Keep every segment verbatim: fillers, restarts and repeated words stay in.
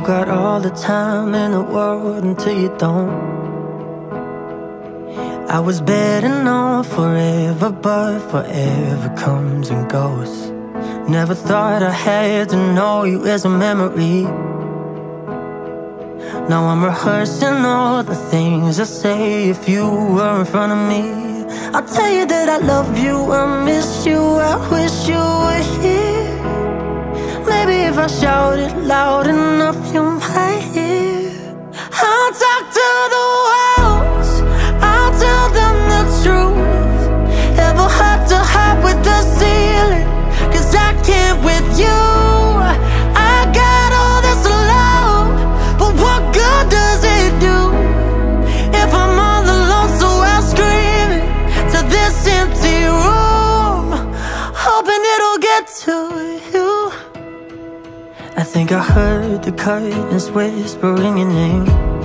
got all the time in the world until you don't. I was betting on forever, but forever comes and goes. Never thought I had to know you as a memory. Now I'm rehearsing all the things I say if you were in front of me. I'll tell you that I love you, I miss you, I wish you were here. Maybe if I shout it loud enough you might hear. I'll talk to the walls, I'll tell them the truth. Ever heart to heart with the ceiling, cause I can't with you. I got all this love, but what good does it do if I'm all alone, so I'll scream it to this empty room, hoping it'll get to you. I think I heard the curtains whispering your name,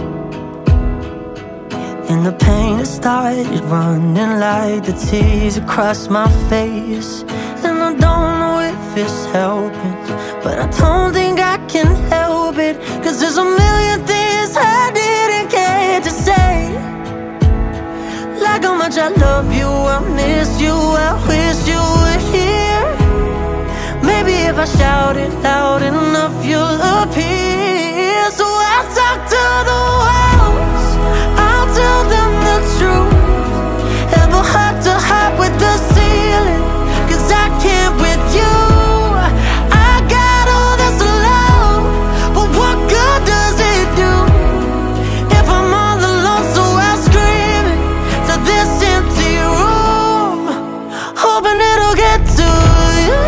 and the pain that started running like the tears across my face. And I don't know if it's helping, but I don't think I can help it, cause there's a million things I didn't get to say. Like how much I love you, I miss you, I wish you were here. Maybe if I shout it loud enough you'll appear. So I'll talk to the walls, I'll tell them the truth. Ever heart to heart with the ceiling, cause I can't with you. I got all this love, but what good does it do if I'm all alone, so I'll scream it to this empty room, hoping it'll get to you.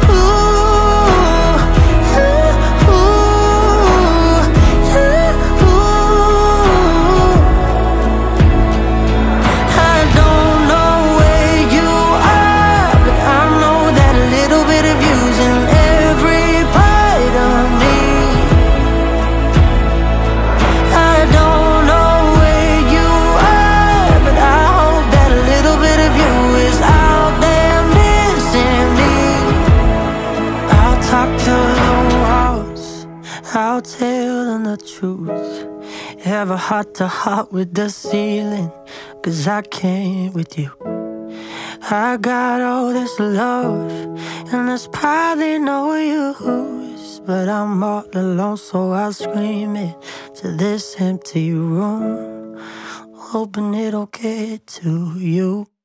I'll tell them the truth. Have a heart to heart with the ceiling, cause I can't with you. I got all this love, and there's probably no use, but I'm all alone, so I'll scream it to this empty room, hoping it'll get to you.